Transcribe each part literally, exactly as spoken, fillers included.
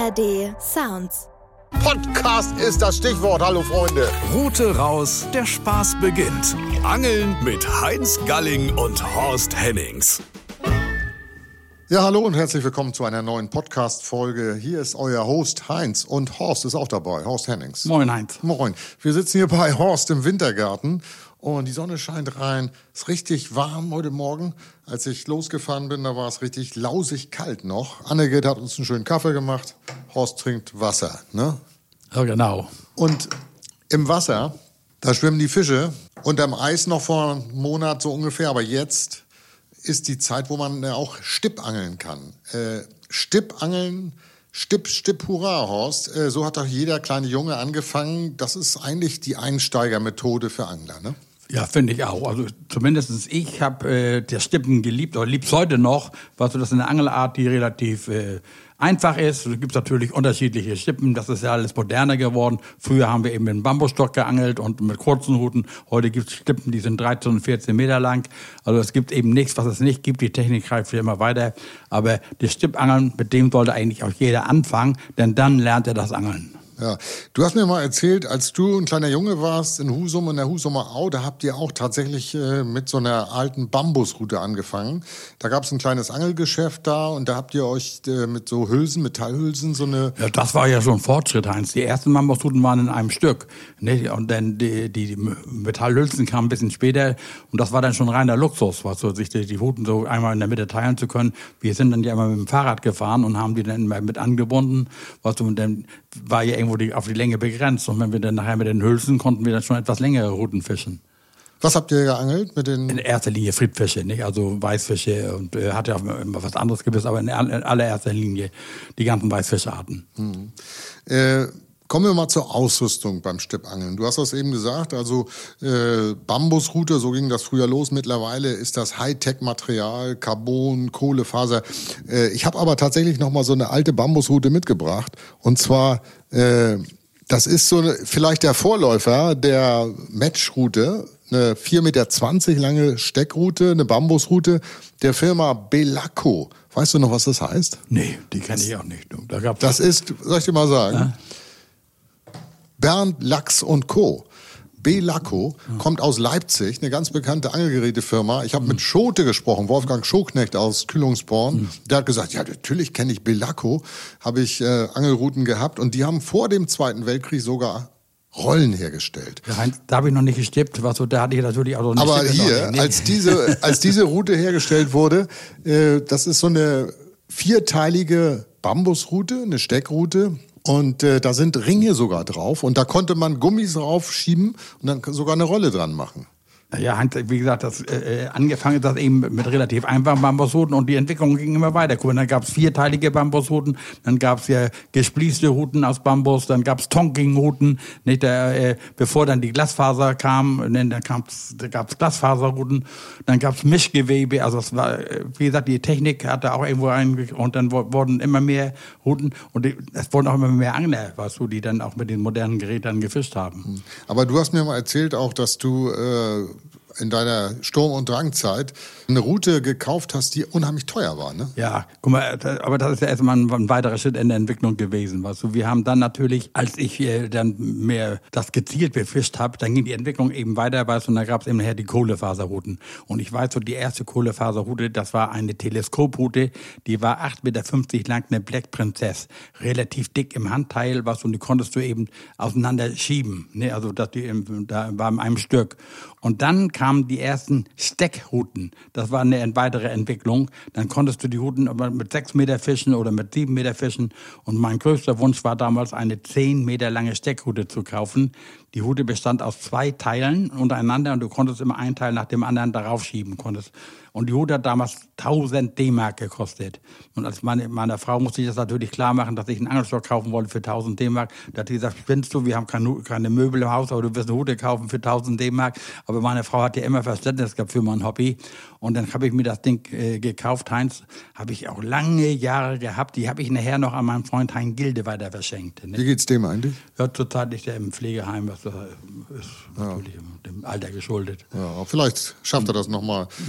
A R D Sounds. Podcast ist das Stichwort. Hallo Freunde. Route raus, der Spaß beginnt. Angeln mit Heinz Galling und Horst Hennings. Ja, hallo und herzlich willkommen zu einer neuen Podcast-Folge. Hier ist euer Host Heinz und Horst ist auch dabei, Horst Hennings. Moin Heinz. Moin. Wir sitzen hier bei Horst im Wintergarten und die Sonne scheint rein. Ist richtig warm heute Morgen. Als ich losgefahren bin, da war es richtig lausig kalt noch. Annegret hat uns einen schönen Kaffee gemacht. Horst trinkt Wasser, ne? Ja, genau. Und im Wasser, da schwimmen die Fische. Unterm Eis noch vor einem Monat so ungefähr, aber jetzt ist die Zeit, wo man auch Stippangeln kann. Äh, Stippangeln, Stipp, Stipp, hurra, Horst. Äh, so hat doch jeder kleine Junge angefangen. Das ist eigentlich die Einsteigermethode für Angler, ne? Ja, finde ich auch. Also zumindest ich habe äh, das Stippen geliebt oder lieb's heute noch. Weißt du, das ist eine Angelart, die relativ äh, einfach ist. Es gibt natürlich unterschiedliche Stippen. Das ist ja alles moderner geworden. Früher haben wir eben mit einem Bambusstock geangelt und mit kurzen Huten. Heute gibt es Stippen, die sind dreizehn und vierzehn Meter lang. Also es gibt eben nichts, was es nicht gibt. Die Technik reift ja immer weiter. Aber das Stippangeln, mit dem sollte eigentlich auch jeder anfangen, denn dann lernt er das Angeln. Ja, du hast mir mal erzählt, als du ein kleiner Junge warst in Husum, in der Husumer Au, da habt ihr auch tatsächlich äh, mit so einer alten Bambusrute angefangen. Da gab es ein kleines Angelgeschäft da und da habt ihr euch äh, mit so Hülsen, Metallhülsen, so eine... Ja, das war ja schon ein Fortschritt, Heinz. Die ersten Bambusruten waren in einem Stück. Ne? Und dann die, die Metallhülsen kamen ein bisschen später und das war dann schon reiner Luxus, was so, sich die, die Huten so einmal in der Mitte teilen zu können. Wir sind dann ja immer mit dem Fahrrad gefahren und haben die dann immer mit angebunden. Was und dann war ja irgendwo die, auf die Länge begrenzt. Und wenn wir dann nachher mit den Hülsen, konnten wir dann schon etwas längere Routen fischen. Was habt ihr geangelt mit den... In erster Linie Friedfische, nicht? Also Weißfische und äh, hat ja auch immer was anderes gebissen, aber in allererster Linie die ganzen Weißfischarten. Hm. Äh, kommen wir mal zur Ausrüstung beim Stippangeln. Du hast das eben gesagt, also äh, Bambusrute, so ging das früher los. Mittlerweile ist das Hightech-Material, Carbon, Kohlefaser. Äh, ich habe aber tatsächlich noch mal so eine alte Bambusrute mitgebracht. Und zwar, äh, das ist so eine, vielleicht der Vorläufer der Matchrute, eine vier Meter zwanzig lange Steckrute, eine Bambusrute der Firma Belacco. Weißt du noch, was das heißt? Nee, die kenne ich auch nicht. Da gab's das ist, soll ich dir mal sagen... Ja? Bernd Lachs und Co. Belacco mhm. kommt aus Leipzig, eine ganz bekannte Angelgerätefirma. Ich habe mhm. mit Schote gesprochen, Wolfgang Schoknecht aus Kühlungsborn. Mhm. Der hat gesagt, ja, natürlich kenne ich Belacco. Habe ich äh, Angelrouten gehabt und die haben vor dem Zweiten Weltkrieg sogar Rollen hergestellt. Ja, Heinz, da habe ich noch nicht gestippt, was so, da hatte ich natürlich auch noch nicht. Aber hier, nee. als diese als diese Route hergestellt wurde, äh, das ist so eine vierteilige Bambusroute, eine Steckrute. Und äh, da sind Ringe sogar drauf und da konnte man Gummis draufschieben und dann sogar eine Rolle dran machen. Ja, Heinz, wie gesagt, das äh, angefangen ist das eben mit relativ einfachen Bambusruten und die Entwicklung ging immer weiter. Guck, dann gab es vierteilige Bambusruten, dann gab es ja gespließte Ruten aus Bambus, dann gab es Tonking-Ruten, nicht, äh, bevor dann die Glasfaser kam, dann gab's, da gab es Glasfaserruten, dann gab es Mischgewebe, also es war, wie gesagt, die Technik hatte auch irgendwo einen, und dann wurden immer mehr Ruten und die, es wurden auch immer mehr Angler, weißt du, die dann auch mit den modernen Geräten gefischt haben. Aber du hast mir mal erzählt auch, dass du äh, in deiner Sturm- und Drangzeit eine Route gekauft hast, die unheimlich teuer war, ne? Ja, guck mal, aber das ist ja erstmal ein, ein weiterer Schritt in der Entwicklung gewesen. Weißt du, wir haben dann natürlich, als ich äh, dann mehr das gezielt befischt habe, dann ging die Entwicklung eben weiter, weißt du, und da gab es eben nachher die Kohlefaserrouten. Und ich weiß so, die erste Kohlefaserroute, das war eine Teleskoproute, die war acht Meter fünfzig lang, eine Black Princess, relativ dick im Handteil, was und die konntest du eben auseinander schieben, ne? Also dass die im, da war in einem Stück. Und dann kamen die ersten Steckrouten. Das war eine weitere Entwicklung. Dann konntest du die Routen mit sechs Meter fischen oder mit sieben Meter fischen. Und mein größter Wunsch war damals, eine zehn Meter lange Steckroute zu kaufen. Die Route bestand aus zwei Teilen untereinander und du konntest immer einen Teil nach dem anderen darauf schieben konntest. Und die Route hat damals tausend D-Mark gekostet. Und als meine, meiner Frau musste ich das natürlich klar machen, dass ich einen Angelstock kaufen wollte für tausend D-Mark. Da hat sie gesagt, spinnst du, wir haben keine, keine Möbel im Haus, aber du wirst eine Route kaufen für tausend D-Mark. Aber meine Frau hat ja immer Verständnis gehabt für mein Hobby. Und dann habe ich mir das Ding äh, gekauft, Heinz. Habe ich auch lange Jahre gehabt. Die habe ich nachher noch an meinen Freund Hein Gilde weiter verschenkt. Ne? Wie geht's dem eigentlich? Ja, zurzeit ist er im Pflegeheim, was ist natürlich ja. dem Alter geschuldet. Ja, vielleicht schafft er das nochmal mhm. an die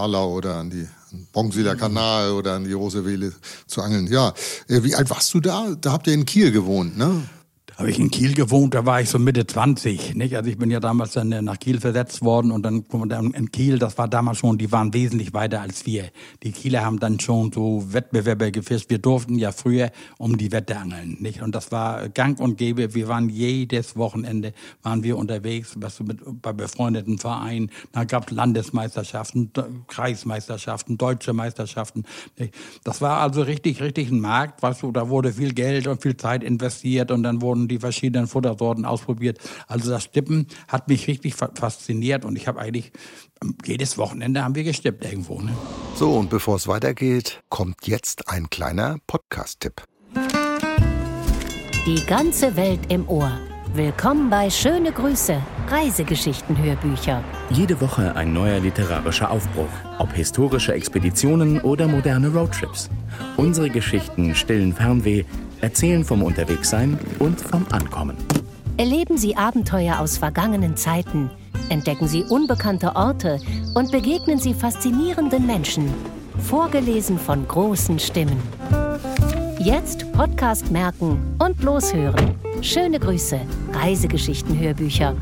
Arlau oder an die Bongsiler Kanal oder an die Rosewele zu angeln. Ja, wie alt warst du da? Da habt ihr in Kiel gewohnt, ne? Da habe ich in Kiel gewohnt, da war ich so Mitte zwanzig, nicht? Also ich bin ja damals dann nach Kiel versetzt worden und dann in Kiel, das war damals schon, die waren wesentlich weiter als wir. Die Kieler haben dann schon so Wettbewerbe gefischt. Wir durften ja früher um die Wette angeln, nicht? Und das war gang und gäbe. Wir waren jedes Wochenende, waren wir unterwegs, was so mit, bei befreundeten Vereinen. Da gab es Landesmeisterschaften, Kreismeisterschaften, deutsche Meisterschaften, nicht? Das war also richtig, richtig ein Markt, weißt du, da wurde viel Geld und viel Zeit investiert und dann wurden die verschiedenen Futtersorten ausprobiert. Also das Stippen hat mich richtig fasziniert und ich habe eigentlich jedes Wochenende haben wir gestippt irgendwo. Ne? So, und bevor es weitergeht, kommt jetzt ein kleiner Podcast-Tipp. Die ganze Welt im Ohr. Willkommen bei Schöne Grüße, Reisegeschichten-Hörbücher. Jede Woche ein neuer literarischer Aufbruch. Ob historische Expeditionen oder moderne Roadtrips. Unsere Geschichten stillen Fernweh, erzählen vom Unterwegssein und vom Ankommen. Erleben Sie Abenteuer aus vergangenen Zeiten, entdecken Sie unbekannte Orte und begegnen Sie faszinierenden Menschen. Vorgelesen von großen Stimmen. Jetzt Podcast merken und loshören. Schöne Grüße, Reisegeschichten-Hörbücher.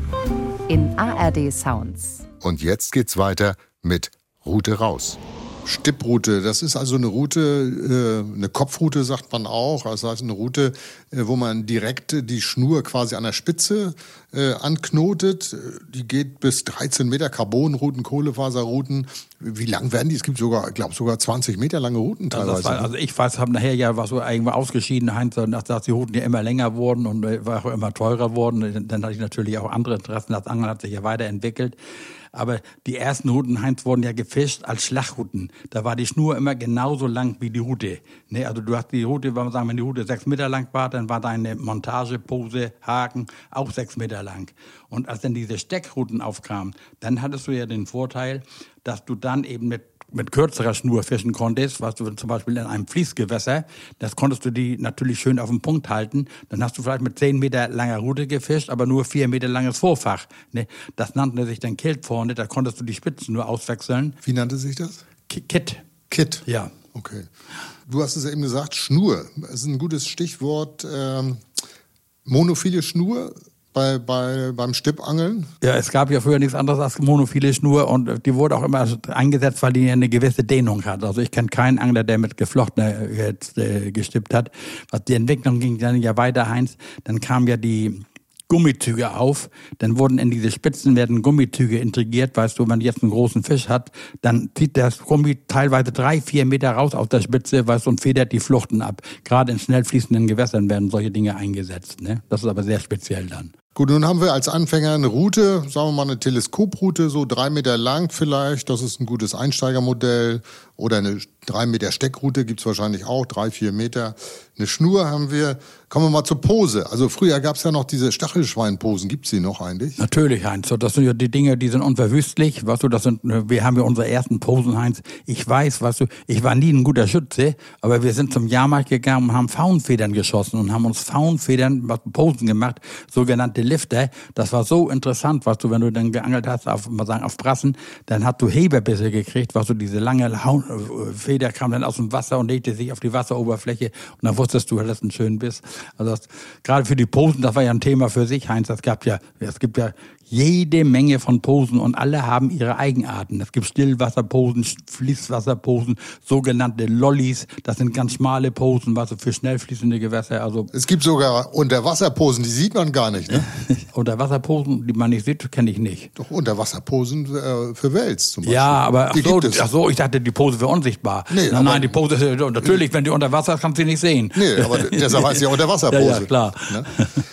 In A R D Sounds. Und jetzt geht's weiter mit Route raus. Stipproute, das ist also eine Route, eine Kopfroute sagt man auch, also das heißt eine Route, wo man direkt die Schnur quasi an der Spitze äh, anknotet. Die geht bis dreizehn Meter, Carbonrouten, Kohlefaserrouten. Wie lang werden die? Es gibt sogar, ich glaube sogar zwanzig Meter lange Routen teilweise. Also, war, also ich weiß, habe nachher ja was so irgendwo ausgeschieden, Heinz, dass, dass die Routen ja immer länger wurden und war auch immer teurer wurden. Dann hatte ich natürlich auch andere Interessen. Das Angeln hat sich ja weiterentwickelt. Aber die ersten Routen, Heinz, wurden ja gefischt als Schlagrouten. Da war die Schnur immer genauso lang wie die Route. Ne? Also du hast die Route, wenn wir sagen, wenn die Route sechs Meter lang war, dann war deine Montage, Pose, Haken auch sechs Meter lang. Und als dann diese Steckrouten aufkamen, dann hattest du ja den Vorteil, dass du dann eben mit mit kürzerer Schnur fischen konntest, was du zum Beispiel in einem Fließgewässer, das konntest du die natürlich schön auf den Punkt halten. Dann hast du vielleicht mit zehn Meter langer Rute gefischt, aber nur vier Meter langes Vorfach. Ne? Das nannte sich dann Kilt vorne, da konntest du die Spitzen nur auswechseln. Wie nannte sich das? Kit. Kit? Ja. Okay. Du hast es eben gesagt, Schnur. Das ist ein gutes Stichwort. Ähm, monophile Schnur. Bei, bei, beim Stippangeln? Ja, es gab ja früher nichts anderes als monophile Schnur und die wurde auch immer eingesetzt, weil die eine gewisse Dehnung hat. Also ich kenne keinen Angler, der mit geflochtener jetzt äh, gestippt hat. Was die Entwicklung ging dann ja weiter, Heinz. Dann kamen ja die Gummizüge auf, dann wurden in diese Spitzen werden Gummizüge integriert, weißt du, wenn man jetzt einen großen Fisch hat, dann zieht das Gummi teilweise drei, vier Meter raus aus der Spitze, weißt du, und federt die Fluchten ab. Gerade in schnell fließenden Gewässern werden solche Dinge eingesetzt, ne? Das ist aber sehr speziell dann. Gut, nun haben wir als Anfänger eine Route, sagen wir mal eine Teleskoproute, so drei Meter lang vielleicht, das ist ein gutes Einsteigermodell. Oder eine drei Meter Steckroute gibt's wahrscheinlich auch, drei, vier Meter. Eine Schnur haben wir. Kommen wir mal zur Pose. Also früher gab's ja noch diese Stachelschweinposen. Gibt's die noch eigentlich? Natürlich, Heinz. Das sind ja die Dinge, die sind unverwüstlich. Weißt du, das sind, wir haben ja unsere ersten Posen, Heinz. Ich weiß, weißt du, ich war nie ein guter Schütze, aber wir sind zum Jahrmarkt gegangen und haben Faunfedern geschossen und haben uns Faunfedern, Posen gemacht, sogenannte Lifter. Das war so interessant, weißt du, wenn du dann geangelt hast, auf, mal sagen, auf Brassen, dann hast du Heberbisse gekriegt, weißt du, diese lange Feder kam dann aus dem Wasser und legte sich auf die Wasseroberfläche und dann wusstest du, du hattest einen schönen Biss. Also das, gerade für die Posen, das war ja ein Thema für sich, Heinz. Das gab ja, es gibt ja jede Menge von Posen und alle haben ihre Eigenarten. Es gibt Stillwasserposen, Fließwasserposen, sogenannte Lollis. Das sind ganz schmale Posen, was für schnell fließende Gewässer. Also es gibt sogar Unterwasserposen, die sieht man gar nicht, ne? Unterwasserposen, die man nicht sieht, kenne ich nicht. Doch Unterwasserposen äh, für Wels zum Beispiel. Ja, aber ach so, ach so, ich dachte, die Pose für unsichtbar. Nee, nein, nein, die Pose ist natürlich, wenn die unter Wasser ist, kannst du sie nicht sehen. Nee, aber deshalb heißt sie ja Unterwasserpose. Ja, ja, klar. Ne?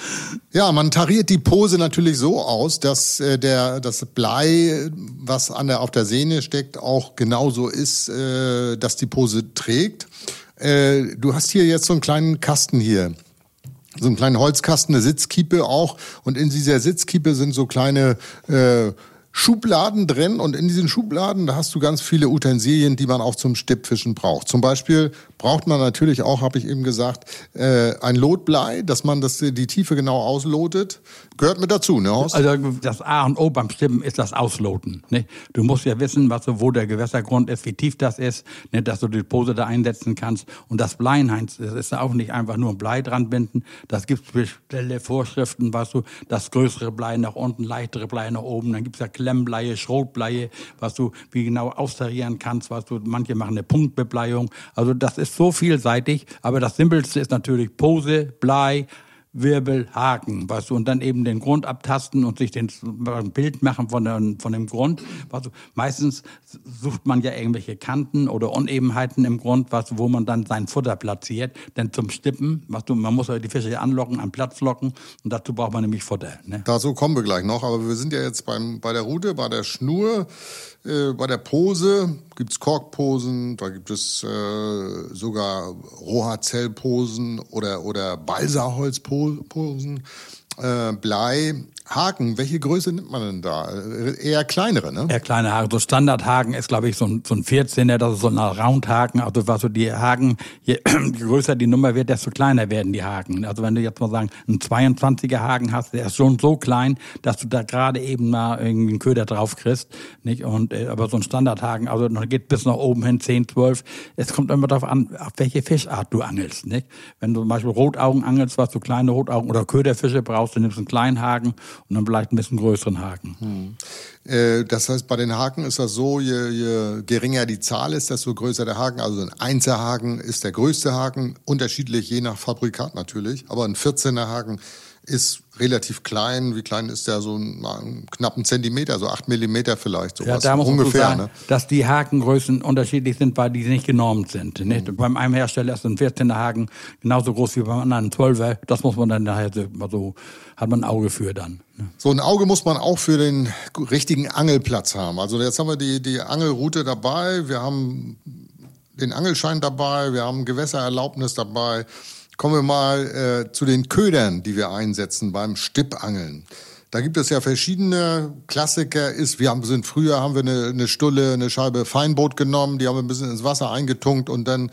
Ja, man tariert die Pose natürlich so aus, dass äh, der das Blei, was an der auf der Sehne steckt, auch genauso ist, äh, dass die Pose trägt. Äh, du hast hier jetzt so einen kleinen Kasten hier. So einen kleinen Holzkasten, eine Sitzkiepe auch. Und in dieser Sitzkiepe sind so kleine äh, Schubladen drin. Und in diesen Schubladen, da hast du ganz viele Utensilien, die man auch zum Stippfischen braucht. Zum Beispiel braucht man natürlich auch, habe ich eben gesagt, äh, ein Lotblei, dass man das, die Tiefe genau auslotet. Gehört mit dazu, ne, Horst? Also das A und O beim Stimmen ist das Ausloten. Ne? Du musst ja wissen, was, wo der Gewässergrund ist, wie tief das ist, ne? Dass du die Pose da einsetzen kannst. Und das Bleien, Heinz, das ist auch nicht einfach nur ein Blei dran binden. Das gibt spezielle Vorschriften, was du, das größere Blei nach unten, leichtere Blei nach oben. Dann gibt's ja Klemmbleie, Schrotbleie, was du wie genau austarieren kannst, was du, manche machen eine Punktbebleiung. Also das ist so vielseitig, aber das Simpelste ist natürlich Pose, Blei, Wirbel, Haken, weißt du, und dann eben den Grund abtasten und sich den, ein Bild machen von, der, von dem Grund. Weißt du, meistens sucht man ja irgendwelche Kanten oder Unebenheiten im Grund, weißt du, wo man dann sein Futter platziert. Denn zum Stippen, weißt du, man muss ja die Fische ja anlocken, an Platz locken und dazu braucht man nämlich Futter. Ne? Dazu kommen wir gleich noch, aber wir sind ja jetzt beim, bei der Rute, bei der Schnur, äh, bei der Pose. Gibt's Korkposen, da gibt es äh, sogar Rohacellposen oder, oder Balsaholzposen, äh, Blei, Haken. Welche Größe nimmt man denn da? Eher kleinere, ne? Eher kleine Haken. So Standardhaken ist, glaube ich, so ein, so ein vierzehner, das ist so ein Roundhaken. Also was so die Haken, je, je größer die Nummer wird, desto kleiner werden die Haken. Also wenn du jetzt mal sagen, einen zweiundzwanziger Haken hast, der ist schon so klein, dass du da gerade eben mal irgendwie einen Köder drauf kriegst, nicht? Und, äh, aber so ein Standardhaken, also geht bis nach oben hin zehn, zwölf. Es kommt immer darauf an, auf welche Fischart du angelst, nicht? Wenn du zum Beispiel Rotaugen angelst, was du kleine Rotaugen oder Köderfische brauchst, dann nimmst du einen kleinen Haken und dann vielleicht ein bisschen größeren Haken. Hm. Äh, das heißt, bei den Haken ist das so, je, je geringer die Zahl ist, desto größer der Haken. Also ein Einser-Haken ist der größte Haken, unterschiedlich je nach Fabrikat natürlich. Aber ein vierzehner Haken ist relativ klein. Wie klein ist der? So einen, einen knappen Zentimeter, so acht Millimeter vielleicht. Sowas. Ja, da muss man ungefähr, so sagen, ne? dass die Hakengrößen unterschiedlich sind, weil die nicht genormt sind. Mhm. Nicht? Beim einen Hersteller ist ein vierzehner Haken genauso groß wie beim anderen ein zwölfer. Das muss man dann nachher so, so hat man ein Auge für dann. Ne? So ein Auge muss man auch für den richtigen Angelplatz haben. Also jetzt haben wir die, die Angelroute dabei, wir haben den Angelschein dabei, wir haben Gewässererlaubnis dabei. Kommen wir mal äh, zu den Ködern, die wir einsetzen beim Stippangeln. Da gibt es ja verschiedene. Klassiker ist, wir haben, sind früher haben wir eine, eine Stulle, eine Scheibe Feinbrot genommen, die haben wir ein bisschen ins Wasser eingetunkt und dann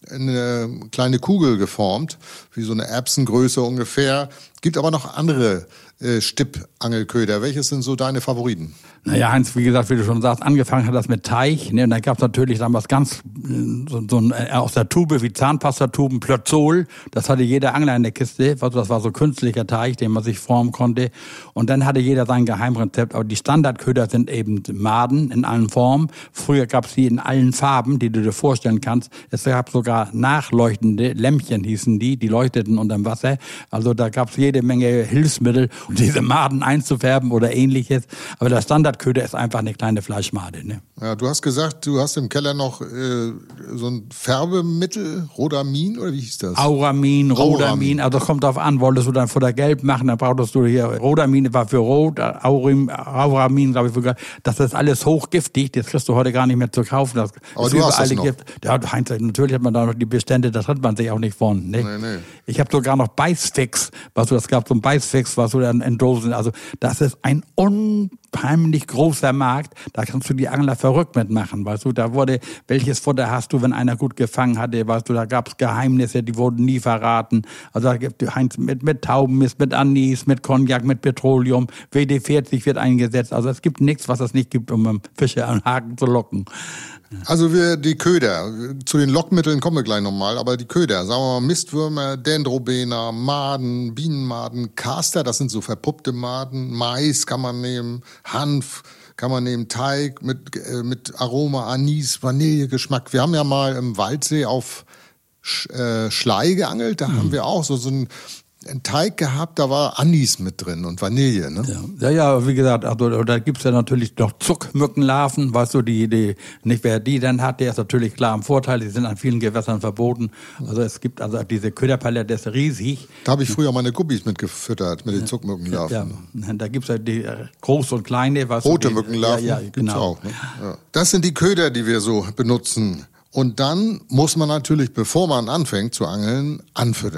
eine kleine Kugel geformt, wie so eine Erbsengröße ungefähr. Gibt aber noch andere äh, Stippangelköder. Welches sind so deine Favoriten? Naja, Heinz, wie gesagt, wie du schon sagst, angefangen hat das mit Teich. Ne? Und dann gab es natürlich damals ganz so, so ein, äh, aus der Tube, wie Zahnpastatuben, Plötzol. Das hatte jeder Angler in der Kiste. Das war so künstlicher Teich, den man sich formen konnte. Und dann hatte jeder sein Geheimrezept. Aber die Standardköder sind eben Maden in allen Formen. Früher gab es die in allen Farben, die du dir vorstellen kannst. Es gab sogar nachleuchtende Lämpchen, hießen die. Die leuchteten unterm Wasser. Also da gab es jede Menge Hilfsmittel, um diese Maden einzufärben oder ähnliches. Aber der Standardköder ist einfach eine kleine Fleischmade. Ne? Ja, du hast gesagt, du hast im Keller noch äh, so ein Färbemittel, Rodamin oder wie hieß das? Auramin, Rodamin. Also das kommt darauf an, wolltest du dann Futter gelb machen, dann brauchtest du hier, Rodamin war für rot, Aurim, Auramin, glaube ich, für, das ist alles hochgiftig, das kriegst du heute gar nicht mehr zu kaufen. Das Aber du hast das noch. Gift. Ja, Heinz, natürlich hat man da noch die Bestände, das hat man sich auch nicht von. Ne? Nee, nee. Ich habe sogar noch Beißfix, was du, das gab so ein Beißfix, was du dann in Dosen, also das ist ein unheimlich großer Markt, da kannst du die Angler verrückt mitmachen, weißt du, da wurde, welches Futter hast du, wenn einer gut gefangen hatte, weißt du, da gab's Geheimnisse, die wurden nie verraten, also da gibt es Heinz mit, mit Taubenmist, mit Anis, mit Cognac, mit Petroleum, W D vierzig wird eingesetzt, also es gibt nichts, was es nicht gibt, um Fische an Haken zu locken. Also wir die Köder, zu den Lockmitteln kommen wir gleich nochmal, aber die Köder, sagen wir mal Mistwürmer, Dendrobena, Maden, Bienenmaden, Caster, das sind so verpuppte Maden, Mais kann man nehmen, Hanf kann man nehmen, Teig mit, äh, mit Aroma, Anis, Vanillegeschmack. Wir haben ja mal im Waldsee auf Sch, äh, Schlei geangelt, da mhm. haben wir auch so, so ein einen Teig gehabt, da war Anis mit drin und Vanille, ne? Ja, ja, ja, wie gesagt, also da gibt's ja natürlich noch Zuckmückenlarven, weißt du, die, die, nicht wer die dann hat, der ist natürlich klar im Vorteil, die sind an vielen Gewässern verboten. Also es gibt also diese Köderpalette, das ist riesig. Da habe ich früher meine Guppies mitgefüttert, mit den Zuckmückenlarven. Ja, da gibt's ja die groß und kleine, was rote Mückenlarven ja, ja, gibt's genau. auch. Ne? Ja. Das sind die Köder, die wir so benutzen. Und dann muss man natürlich, bevor man anfängt zu angeln, anfüttern.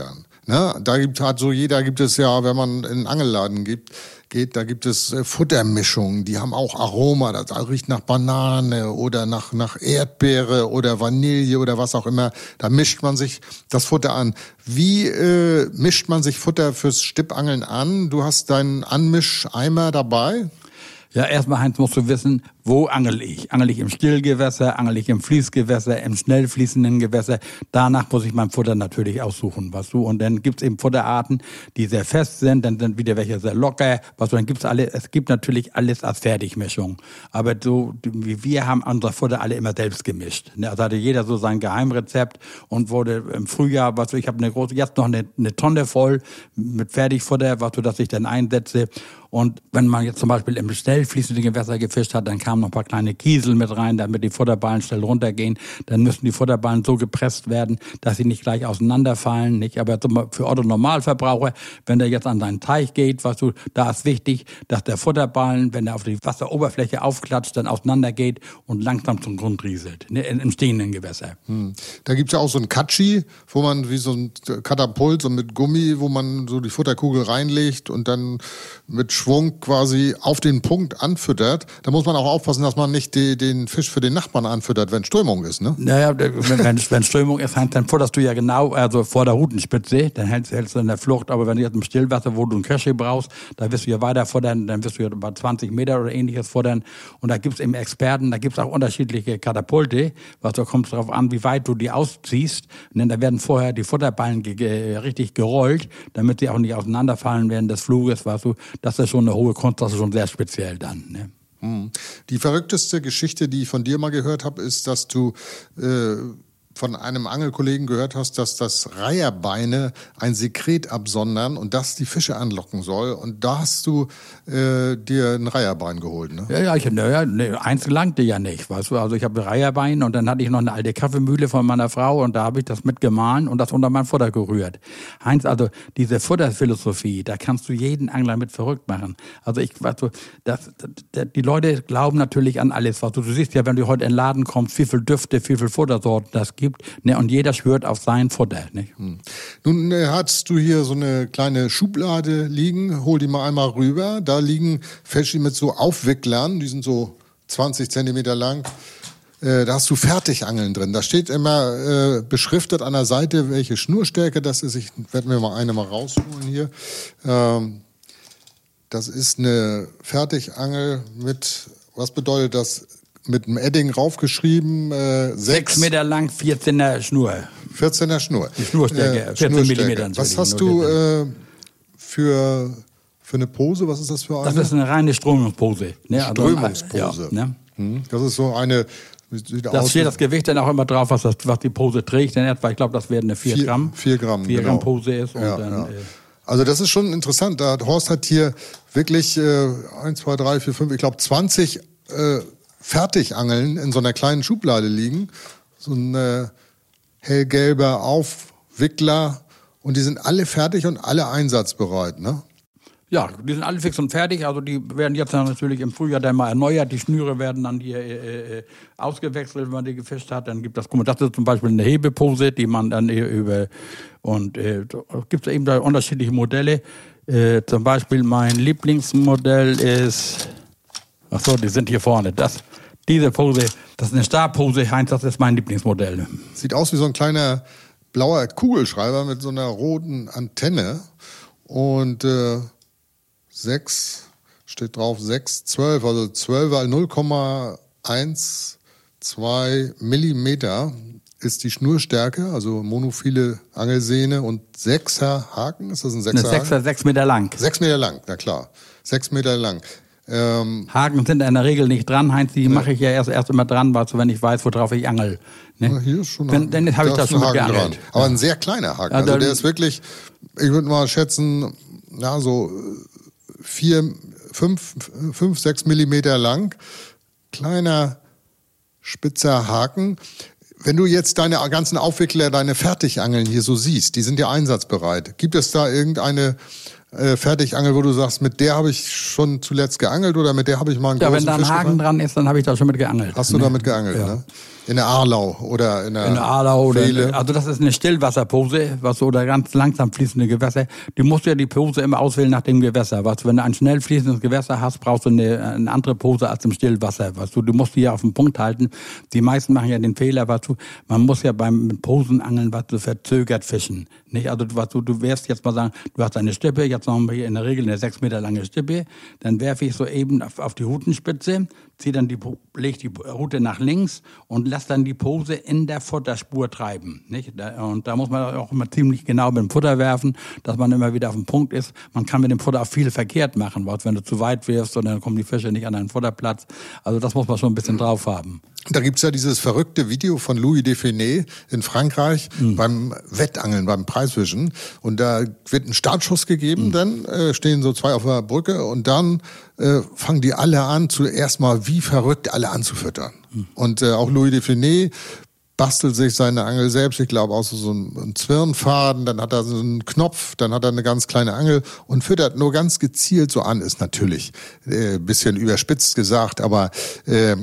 Ne? Da gibt hat so jeder gibt es ja, wenn man in einen Angelladen gibt, geht, da gibt es äh, Futtermischungen, die haben auch Aroma, das riecht nach Banane oder nach nach Erdbeere oder Vanille oder was auch immer. Da mischt man sich das Futter an. Wie äh, mischt man sich Futter fürs Stippangeln an? Du hast deinen Anmischeimer dabei? Ja, erstmal, Heinz, musst du wissen, wo angel ich? Angel ich im Stillgewässer, angel ich im Fließgewässer, im schnell fließenden Gewässer? Danach muss ich mein Futter natürlich aussuchen, weißt du? Und dann gibt's eben Futterarten, die sehr fest sind, dann sind wieder welche sehr locker, weißt du? Dann gibt's alle, es gibt natürlich alles als Fertigmischung. Aber so, wie wir haben unser Futter alle immer selbst gemischt. Also hatte jeder so sein Geheimrezept und wurde im Frühjahr, weißt du, ich habe eine große, jetzt noch eine, eine Tonne voll mit Fertigfutter, weißt du, dass ich dann einsetze. Und wenn man jetzt zum Beispiel im schnell fließenden Gewässer gefischt hat, dann kamen noch ein paar kleine Kiesel mit rein, damit die Futterballen schnell runtergehen. Dann müssen die Futterballen so gepresst werden, dass sie nicht gleich auseinanderfallen. Nicht? Aber für Otto-Normalverbraucher, wenn der jetzt an seinen Teich geht, weißt du, da ist wichtig, dass der Futterballen, wenn er auf die Wasseroberfläche aufklatscht, dann auseinandergeht und langsam zum Grund rieselt, ne, im stehenden Gewässer. Hm. Da gibt's ja auch so ein Katschi, wo man wie so ein Katapult, so mit Gummi, wo man so die Futterkugel reinlegt und dann mit Schwung quasi auf den Punkt anfüttert. Da muss man auch aufpassen, dass man nicht die, den Fisch für den Nachbarn anfüttert, wenn Strömung ist, ne? Naja, wenn, wenn, wenn Strömung ist, dann futterst du ja genau, also vor der Rutenspitze, dann hältst, hältst du in der Flucht. Aber wenn du jetzt im Stillwasser, wo du einen Kösche brauchst, da wirst du ja weiter futtern, dann wirst du ja über zwanzig Meter oder ähnliches futtern. Und da gibt's eben Experten, da gibt's auch unterschiedliche Katapulte, was da kommt darauf an, wie weit du die ausziehst. Und dann da werden vorher die Futterballen ge ge richtig gerollt, damit sie auch nicht auseinanderfallen während des Fluges, weißt du. Das ist schon eine hohe Kunst, das ist schon sehr speziell dann, ne? Die verrückteste Geschichte, die ich von dir mal gehört habe, ist, dass du äh, von einem Angelkollegen gehört hast, dass das Reiherbeine ein Sekret absondern und das die Fische anlocken soll. Und da hast du äh, dir ein Reiherbein geholt, ne? Ja, ja, ich, ja ne, eins langte ja nicht, weißt du. Also ich habe ein Reiherbein und dann hatte ich noch eine alte Kaffeemühle von meiner Frau und da habe ich das mitgemahlen und das unter mein Futter gerührt. Heinz, also diese Futterphilosophie, da kannst du jeden Angler mit verrückt machen. Also ich, weißt du, das, das, die Leute glauben natürlich an alles, was du, du siehst ja, wenn du heute in den Laden kommst, wie viel Düfte, wie viel Futtersorten das gibt. Ne, und jeder schwört auf sein Futter. Ne? Hm. Nun äh, hast du hier so eine kleine Schublade liegen, hol die mal einmal rüber. Da liegen Fische mit so Aufwicklern, die sind so zwanzig Zentimeter lang. Äh, da hast du Fertigangeln drin. Da steht immer äh, beschriftet an der Seite, welche Schnurstärke das ist. Ich werde mir mal eine mal rausholen hier. Ähm, das ist eine Fertigangel mit, was bedeutet das? Mit einem Edding raufgeschrieben, äh, sechs Meter lang, vierzehner Schnur. vierzehner Schnur. Die Schnurstärke, äh, vierzehn Millimeter. Was hast du äh, für, für eine Pose? Was ist das für eine? Das ist eine reine Strömungspose. Ne? Strömungspose. Also, ja, ne? hm. Das ist so eine... Da steht das Gewicht dann auch immer drauf, was, das, was die Pose trägt. Denn etwa, ich glaube, das werden eine vier Gramm. vier Gramm, vier genau. Gramm Pose ist. Und ja, dann, ja. Äh, Also das ist schon interessant. Da, Horst hat hier wirklich äh, eins, zwei, drei, vier, fünf, ich glaube zwanzig... Äh, Fertigangeln in so einer kleinen Schublade liegen. So ein äh, hellgelber Aufwickler. Und die sind alle fertig und alle einsatzbereit, ne? Ja, die sind alle fix und fertig. Also die werden jetzt natürlich im Frühjahr dann mal erneuert. Die Schnüre werden dann hier äh, äh, ausgewechselt, wenn man die gefischt hat. Dann gibt das, guck mal, das ist zum Beispiel eine Hebepose, die man dann äh, über... Und äh, gibt es eben da unterschiedliche Modelle. Äh, zum Beispiel mein Lieblingsmodell ist... Ach so, die sind hier vorne. Das, diese Pose, das ist eine Stabpose, Heinz, das ist mein Lieblingsmodell. Sieht aus wie so ein kleiner blauer Kugelschreiber mit so einer roten Antenne. Und äh, sechs, steht drauf sechs, zwölf, also zwölf mal null Komma eins zwei Millimeter ist die Schnurstärke, also monophile Angelsehne und sechser Haken. Ist das ein sechser Haken? Sechser, sechs Meter lang. Sechs Meter lang, na klar. Sechs Meter lang. Ähm, Haken sind in der Regel nicht dran, Heinz, die ne. mache ich ja erst, erst immer dran, weil so, wenn ich weiß, worauf ich angel. Ne? Hier ist schon wenn, ein, dann habe ich da schon mit geangelt. Dran. Aber ein sehr kleiner Haken. Also, also der ist wirklich, ich würde mal schätzen, ja, so vier, fünf, fünf, sechs Millimeter lang. Kleiner, spitzer Haken. Wenn du jetzt deine ganzen Aufwickler, deine Fertigangeln hier so siehst, die sind ja einsatzbereit. Gibt es da irgendeine äh, Fertigangel, wo du sagst, mit der habe ich schon zuletzt geangelt oder mit der habe ich mal einen ja, großen Fisch Ja, wenn da ein Haken gefangen? dran ist, dann habe ich da schon mit geangelt. Hast du ne? damit geangelt, ja. ne? In der Arlau oder in der, in der Arlau oder Wehle. Also das ist eine Stillwasserpose, was so oder ganz langsam fließende Gewässer. Du musst ja die Pose immer auswählen nach dem Gewässer. Was, wenn du ein schnell fließendes Gewässer hast, brauchst du eine, eine andere Pose als im Stillwasser. Was du, du musst die ja auf den Punkt halten. Die meisten machen ja den Fehler, was du, man muss ja beim Posenangeln was du verzögert fischen. Nicht? Also was du, du wirst jetzt mal sagen, du hast eine Stippe, jetzt haben wir hier in der Regel eine sechs Meter lange Stippe, dann werfe ich so eben auf, auf die Hutenspitze, zieh dann die, leg die Rute nach links und lass dann die Pose in der Futterspur treiben. Nicht? Und da muss man auch immer ziemlich genau mit dem Futter werfen, dass man immer wieder auf dem Punkt ist. Man kann mit dem Futter auch viel verkehrt machen, weil wenn du zu weit wirfst und dann kommen die Fische nicht an deinen Futterplatz. Also das muss man schon ein bisschen drauf haben. Da gibt's ja dieses verrückte Video von Louis Defenet in Frankreich mhm. beim Wettangeln, beim Preisfischen. Und da wird ein Startschuss gegeben, mhm. dann äh, stehen so zwei auf der Brücke und dann äh, fangen die alle an, zuerst mal wie verrückt alle anzufüttern. Mhm. Und äh, auch Louis Defenet bastelt sich seine Angel selbst, ich glaube auch so einen Zwirnfaden, dann hat er so einen Knopf, dann hat er eine ganz kleine Angel und füttert nur ganz gezielt so an. Ist natürlich äh, bisschen überspitzt gesagt, aber äh,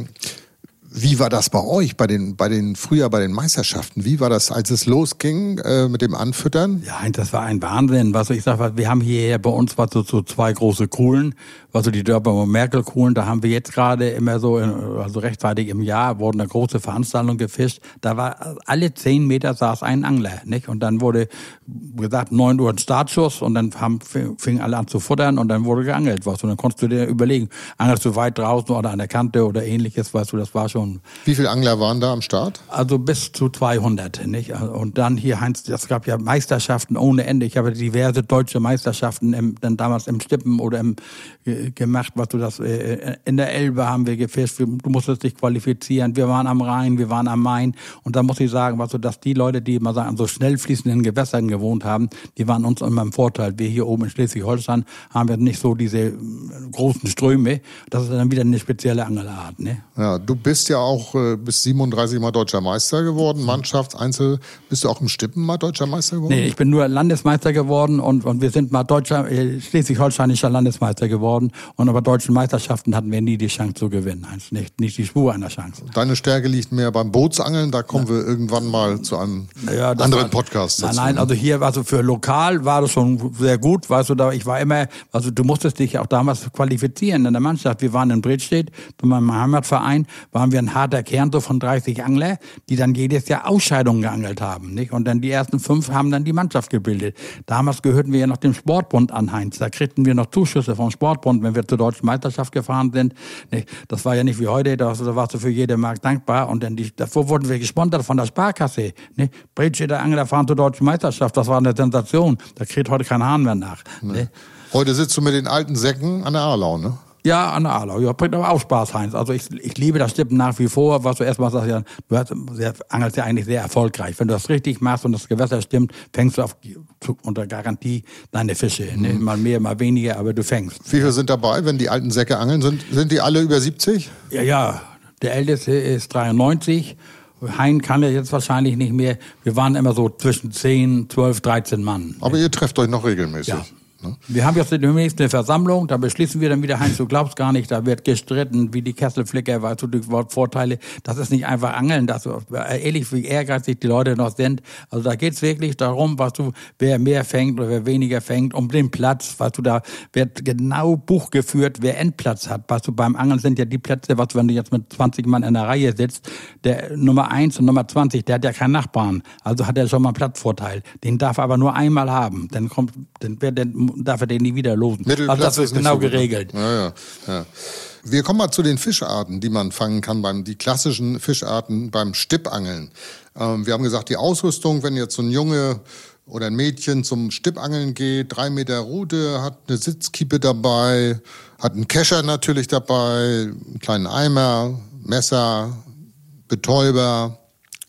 wie war das bei euch, bei den, bei den, früher bei den Meisterschaften? Wie war das, als es losging äh, mit dem Anfüttern? Ja, das war ein Wahnsinn. Was ich sag, wir haben hier bei uns was so, so zwei große Kuhlen, also die Dörper und Merkel-Kuhlen. Da haben wir jetzt gerade immer so, also rechtzeitig im Jahr, wurden eine große Veranstaltung gefischt. Da war alle zehn Meter saß ein Angler, nicht? Und dann wurde gesagt, neun Uhr ein Startschuss und dann haben, fingen alle an zu futtern und dann wurde geangelt, was. Und dann konntest du dir überlegen, angelst du weit draußen oder an der Kante oder ähnliches, weißt du, das war schon. Wie viele Angler waren da am Start? Also bis zu zweihundert, nicht? Und dann hier, Heinz, es gab ja Meisterschaften ohne Ende. Ich habe diverse deutsche Meisterschaften im, dann damals im Stippen oder im äh, gemacht, was du das äh, in der Elbe haben wir gefischt. Du musstest dich qualifizieren. Wir waren am Rhein, wir waren am Main. Und da muss ich sagen, was du, dass die Leute, die mal sagen, an so schnell fließenden Gewässern gewohnt haben, die waren uns immer im Vorteil. Wir hier oben in Schleswig-Holstein haben wir nicht so diese großen Ströme. Das ist dann wieder eine spezielle Angelart, ne? Ja, du bist ja auch äh, bis siebenunddreißig Mal Deutscher Meister geworden, Mannschafts-, Einzel. Bist du auch im Stippen mal Deutscher Meister geworden? Nee, ich bin nur Landesmeister geworden und, und wir sind mal Deutscher, äh, schleswig-holsteinischer Landesmeister geworden. Und aber deutschen Meisterschaften hatten wir nie die Chance zu gewinnen. Nicht, nicht die Spur einer Chance. Deine Stärke liegt mehr beim Bootsangeln, da kommen ja. wir irgendwann mal zu einem ja, anderen war, Podcast dazu. Nein, nein, also hier, also für lokal war das schon sehr gut, weißt du, da, ich war immer, also du musstest dich auch damals qualifizieren in der Mannschaft. Wir waren in Bredstedt, bei meinem Heimatverein, waren wir ein harter Kern so von dreißig Angler, die dann jedes Jahr Ausscheidungen geangelt haben, nicht? Und dann die ersten fünf haben dann die Mannschaft gebildet. Damals gehörten wir ja noch dem Sportbund an, Heinz. Da kriegten wir noch Zuschüsse vom Sportbund, wenn wir zur deutschen Meisterschaft gefahren sind. Nicht? Das war ja nicht wie heute, da warst du für jede Mark dankbar. Und dann die, davor wurden wir gesponsert von der Sparkasse. Nicht? Bredstedter Angler fahren zur deutschen Meisterschaft, das war eine Sensation. Da kriegt heute kein Hahn mehr nach. Nee. Heute sitzt du mit den alten Säcken an der Arlau, ne? Ja, an der Arlau. Ja, bringt aber auch Spaß, Heinz. Also ich, ich liebe das Stippen nach wie vor. Was du erstmal sagst, ja, du hast, sehr, angelst ja eigentlich sehr erfolgreich. Wenn du das richtig machst und das Gewässer stimmt, fängst du auf, unter Garantie deine Fische. Mhm. Ne? Mal mehr, mal weniger, aber du fängst. Wie viele sind dabei, wenn die alten Säcke angeln? Sind, sind die alle über siebzig? Ja, ja. Der Älteste ist dreiundneunzig. Hein kann ja jetzt wahrscheinlich nicht mehr. Wir waren immer so zwischen zehn, zwölf, dreizehn Mann. Aber ihr trefft euch noch regelmäßig. Ja. Wir haben jetzt demnächst eine Versammlung, da beschließen wir dann wieder, Heinz, du glaubst gar nicht, da wird gestritten, wie die Kesselflicker, weißt du, die Vorteile, das ist nicht einfach Angeln, das, ehrlich, wie ehrgeizig die Leute noch sind, also da geht's wirklich darum, was du, wer mehr fängt oder wer weniger fängt, um den Platz, weißt du, da wird genau Buch geführt, wer Endplatz hat, weißt du, beim Angeln sind ja die Plätze, was du, wenn du jetzt mit zwanzig Mann in der Reihe sitzt, der Nummer eins und Nummer zwanzig, der hat ja keinen Nachbarn, also hat er schon mal einen Platzvorteil, den darf er aber nur einmal haben, dann kommt, dann wird der darf er den nie wieder losen. Also das ist genau geregelt. Ja, ja, ja. Wir kommen mal zu den Fischarten, die man fangen kann, beim die klassischen Fischarten beim Stippangeln. Ähm, wir haben gesagt, die Ausrüstung, wenn jetzt so ein Junge oder ein Mädchen zum Stippangeln geht, drei Meter Rute, hat eine Sitzkiepe dabei, hat einen Kescher natürlich dabei, einen kleinen Eimer, Messer, Betäuber,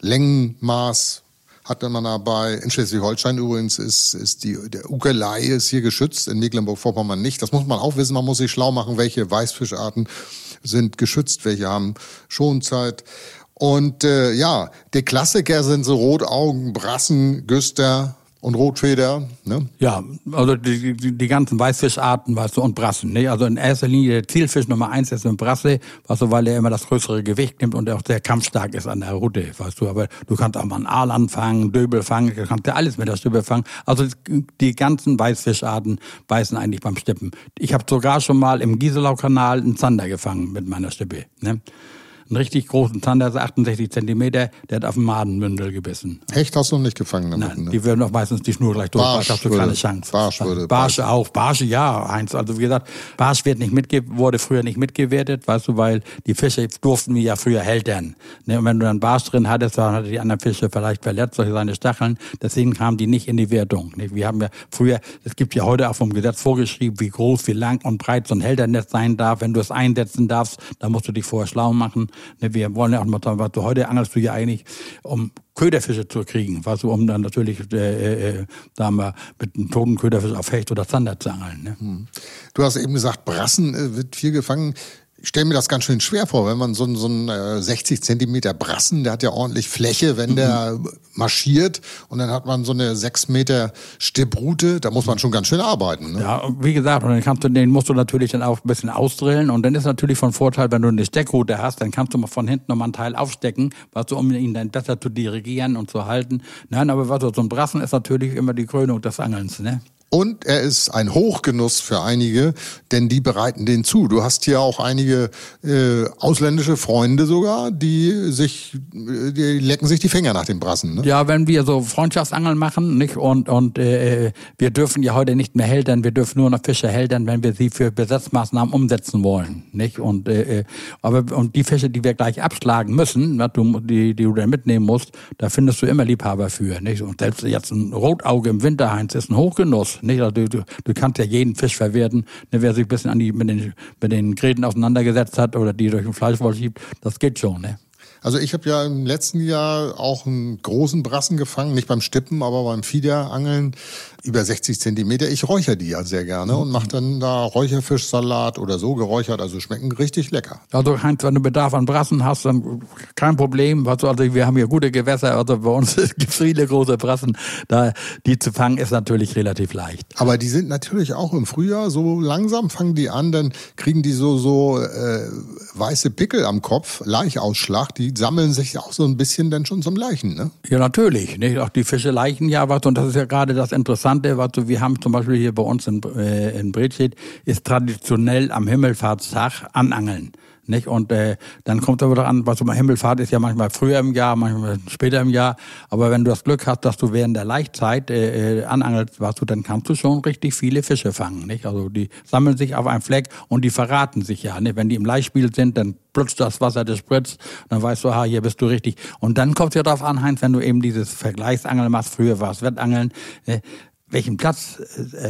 Längenmaß, hat man dabei. In Schleswig-Holstein übrigens ist, ist die, der Ukelei ist hier geschützt, in Mecklenburg-Vorpommern nicht. Das muss man auch wissen, man muss sich schlau machen, welche Weißfischarten sind geschützt, welche haben Schonzeit. Und äh, ja, die Klassiker sind so Rotaugen, Brassen, Güster, Und Rotfeder, ne? Ja, also die, die, die ganzen Weißfischarten, weißt du, und Brassen, ne? Also in erster Linie der Zielfisch Nummer eins ist ein Brasse, weißt du, weil er immer das größere Gewicht nimmt und auch sehr kampfstark ist an der Route, weißt du. Aber du kannst auch mal einen Aal anfangen, Döbel fangen, du kannst ja alles mit der Stippe fangen. Also die ganzen Weißfischarten beißen eigentlich beim Stippen. Ich habe sogar schon mal im Gieselau-Kanal einen Zander gefangen mit meiner Stippe, ne? Einen richtig großen Zander, achtundsechzig Zentimeter, der hat auf dem Madenbündel gebissen. Hecht hast du noch nicht gefangen damit? Nein, ne? die würden auch meistens die Schnur gleich durch. Barsch hast du keine Chance. Barsch würde. Barsche auch. Barsche, ja, Heinz. Also wie gesagt, Barsch wird nicht mitge- wurde früher nicht mitgewertet, weißt du, weil die Fische durften wir ja früher hältern. Ne? Und wenn du dann Barsch drin hattest, dann hatte die anderen Fische vielleicht verletzt durch seine Stacheln. Deswegen kamen die nicht in die Wertung. Ne? Wir haben ja früher, es gibt ja heute auch vom Gesetz vorgeschrieben, wie groß, wie lang und breit so ein Hälternetz sein darf. Wenn du es einsetzen darfst, dann musst du dich vorher schlau machen. Ne? Wir wollen ja auch mal sagen, was du heute angelst du ja eigentlich, um Köderfische zu kriegen, weißt du, um dann natürlich äh, äh, da mal mit einem toten Köderfisch auf Hecht oder Zander zu angeln. Ne? Hm. Du hast eben gesagt, Brassen äh, wird viel gefangen. Ich stelle mir das ganz schön schwer vor, wenn man so, einen- so einen äh, sechzig Zentimeter Brassen, der hat ja ordentlich Fläche, wenn der mhm. marschiert und dann hat man so eine sechs Meter Stipprute, da muss man schon ganz schön arbeiten. Ne? Ja, wie gesagt, und dann kannst du, den musst du natürlich dann auch ein bisschen ausdrillen und dann ist natürlich von Vorteil, wenn du eine Steckroute hast, dann kannst du mal von hinten nochmal einen Teil aufstecken, weißt du, um ihn dann besser zu dirigieren und zu halten. Nein, aber was, so ein Brassen ist natürlich immer die Krönung des Angelns, ne? Und er ist ein Hochgenuss für einige, denn die bereiten den zu. Du hast hier auch einige äh, ausländische Freunde sogar, die sich, die lecken sich die Finger nach dem Brassen. Ne? Ja, wenn wir so Freundschaftsangeln machen, nicht und und äh, wir dürfen ja heute nicht mehr hältern, wir dürfen nur noch Fische hältern, wenn wir sie für Besatzmaßnahmen umsetzen wollen, nicht? Und äh, aber und die Fische, die wir gleich abschlagen müssen, was du die die du dann mitnehmen musst, da findest du immer Liebhaber für, nicht? Und selbst jetzt ein Rotauge im Winter, Heinz, ist ein Hochgenuss. Nicht? Also du, du, du kannst ja jeden Fisch verwerten, ne, wer sich ein bisschen an die, mit den, mit den Gräten auseinandergesetzt hat oder die durch den Fleischwolf schiebt, das geht schon. Ne? Also ich habe ja im letzten Jahr auch einen großen Brassen gefangen, nicht beim Stippen, aber beim Fiederangeln, über sechzig Zentimeter. Ich räuchere die ja sehr gerne und mache dann da Räucherfischsalat oder so geräuchert, also schmecken richtig lecker. Also Heinz, wenn du Bedarf an Brassen hast, dann kein Problem. Also wir haben hier gute Gewässer, also bei uns gibt es viele große Brassen. Da, die zu fangen ist natürlich relativ leicht. Aber die sind natürlich auch im Frühjahr, so langsam fangen die an, dann kriegen die so so äh, weiße Pickel am Kopf, Laichausschlag, die sammeln sich auch so ein bisschen dann schon zum Leichen, ne? Ja, natürlich. Nicht? Auch die Fische leichen ja was. Und das ist ja gerade das Interessante, was so, wir haben zum Beispiel hier bei uns in, äh, in Bredstedt, ist traditionell am Himmelfahrtstag Anangeln. Nicht? Und äh, dann kommt aber an, was so Himmelfahrt ist ja manchmal früher im Jahr, manchmal später im Jahr. Aber wenn du das Glück hast, dass du während der Laichzeit äh, anangelst, weißt du, dann kannst du schon richtig viele Fische fangen. Nicht? Also die sammeln sich auf einem Fleck und die verraten sich ja. Nicht? Wenn die im Laichspiel sind, dann plutscht das Wasser, das spritzt, dann weißt du, ha, hier bist du richtig. Und dann kommt es ja darauf an, Heinz, wenn du eben dieses Vergleichsangeln machst, früher war es Wettangeln, äh, welchen Platz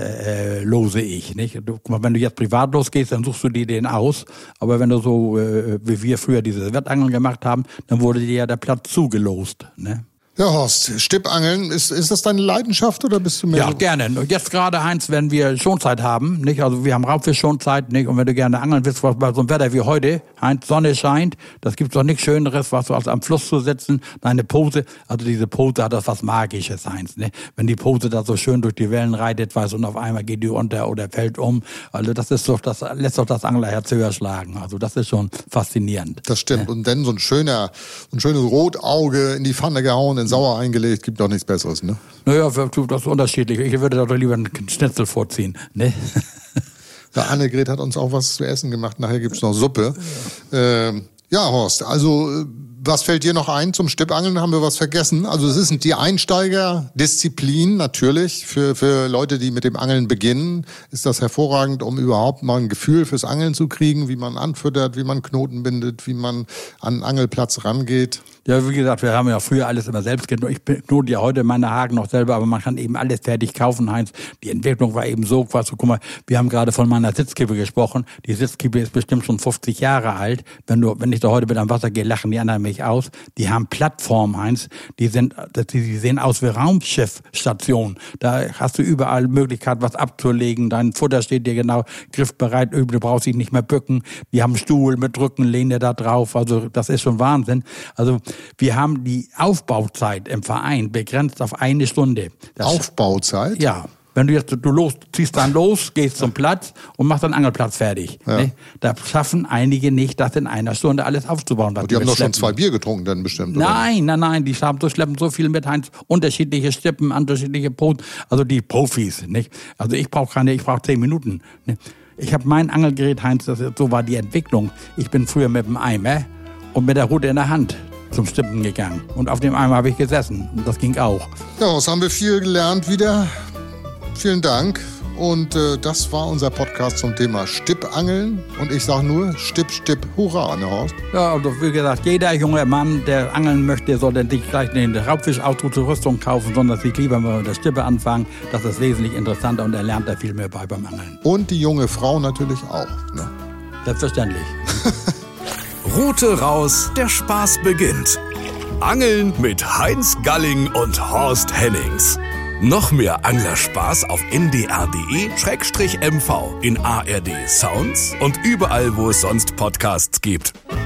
äh, lose ich, nicht? Du, guck mal, wenn du jetzt privat losgehst, dann suchst du dir den aus. Aber wenn du so, äh, wie wir früher diese Wettangeln gemacht haben, dann wurde dir ja der Platz zugelost, ne? Ja, Horst, Stippangeln, ist, ist das deine Leidenschaft oder bist du mehr? Ja, so gerne. Jetzt gerade, Heinz, wenn wir Schonzeit haben, nicht? Also wir haben Raubfisch-Schonzeit, nicht? Und wenn du gerne angeln willst, was bei so einem Wetter wie heute, Heinz, Sonne scheint, das gibt's doch nichts Schöneres, was so als am Fluss zu sitzen, deine Pose, also diese Pose hat das was Magisches, Heinz, ne? Wenn die Pose da so schön durch die Wellen reitet, weißt du, und auf einmal geht die unter oder fällt um, also das ist doch, das lässt doch das Anglerherz höher schlagen. Also das ist schon faszinierend. Das stimmt. Ja. Und dann so ein schöner, ein schönes Rotauge in die Pfanne gehauen, in sauer eingelegt, gibt doch nichts Besseres, ne? Naja, das ist unterschiedlich. Ich würde da doch lieber einen Schnitzel vorziehen, ne? Der Annegret hat uns auch was zu essen gemacht. Nachher gibt's noch Suppe. Ja, ähm, ja Horst, also was fällt dir noch ein zum Stippangeln? Haben wir was vergessen? Also es ist die Einsteigerdisziplin natürlich. Für, für Leute, die mit dem Angeln beginnen, ist das hervorragend, um überhaupt mal ein Gefühl fürs Angeln zu kriegen, wie man anfüttert, wie man Knoten bindet, wie man an einen Angelplatz rangeht. Ja, wie gesagt, wir haben ja früher alles immer selbst geknotet. Ich knote ja heute meine Haken noch selber, aber man kann eben alles fertig kaufen, Heinz. Die Entwicklung war eben so, was, guck mal, wir haben gerade von meiner Sitzkippe gesprochen. Die Sitzkippe ist bestimmt schon fünfzig Jahre alt. Wenn du, wenn ich da heute mit am Wasser gehe, lachen die anderen mich aus. Die haben Plattformen, Heinz. Die sind, die sehen aus wie Raumschiffstationen. Da hast du überall Möglichkeit, was abzulegen. Dein Futter steht dir genau griffbereit. Du brauchst dich nicht mehr bücken. Die haben einen Stuhl mit Rückenlehne da drauf. Also, das ist schon Wahnsinn. Also, Wir haben die Aufbauzeit im Verein begrenzt auf eine Stunde. Das Aufbauzeit? Ja. Wenn du jetzt, du los, ziehst dann los, gehst zum Platz und machst dann Angelplatz fertig. Ja. Ne? Da schaffen einige nicht, das in einer Stunde alles aufzubauen. Was Und die haben doch schon schleppen. zwei Bier getrunken dann bestimmt, oder? Nein, nein, nein, die haben so, schleppen so viel mit, Heinz, unterschiedliche Stippen, unterschiedliche Poten, also die Profis, nicht? Also ich brauche keine, ich brauche zehn Minuten. Ne? Ich habe mein Angelgerät, Heinz, das, so war die Entwicklung. Ich bin früher mit dem Eimer und mit der Rute in der Hand zum Stippen gegangen. Und auf dem Eimer habe ich gesessen. Und das ging auch. Ja, was haben wir viel gelernt wieder. Vielen Dank. Und äh, das war unser Podcast zum Thema Stippangeln. Und ich sage nur, Stipp, Stipp, Hurra, ne Horst? Ja, also wie gesagt, jeder junge Mann, der angeln möchte, sollte nicht gleich den Raubfischausrüstung zur Rüstung kaufen, sondern sich lieber mal mit der Stippe anfangen. Das ist wesentlich interessanter und er lernt da viel mehr bei beim Angeln. Und die junge Frau natürlich auch. Ne? Selbstverständlich. Rute raus, der Spaß beginnt. Angeln mit Heinz Galling und Horst Hennings. Noch mehr Anglerspaß auf n d r punkt d e slash m v, in A R D Sounds und überall, wo es sonst Podcasts gibt.